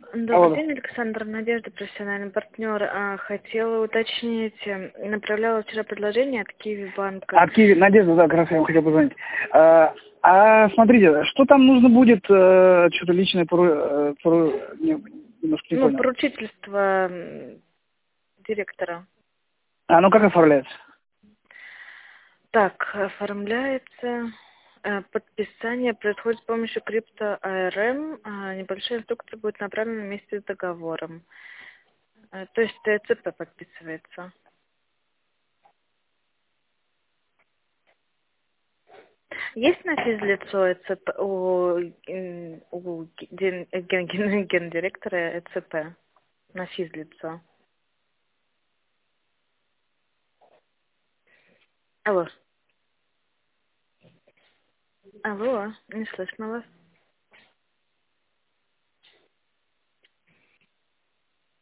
Добрый Алло. день, Александр. Надежда, профессиональный партнер. Хотела уточнить, направляла вчера предложение от Киви банка. От Киви, Надежда, да, как раз я вам хотел позвонить. Смотрите, что там нужно будет, что-то личное, немножко не Ну, понял. поручительство директора. Ну как оформляется? Так, оформляется. Подписание происходит с помощью крипто АРМ. Небольшая инструкция будет направлена вместе с договором. То есть ТЦП подписывается. Есть на физлицо ЭЦП у гендиректора ЭЦП на физлицо? Алло. Алло, не слышно вас.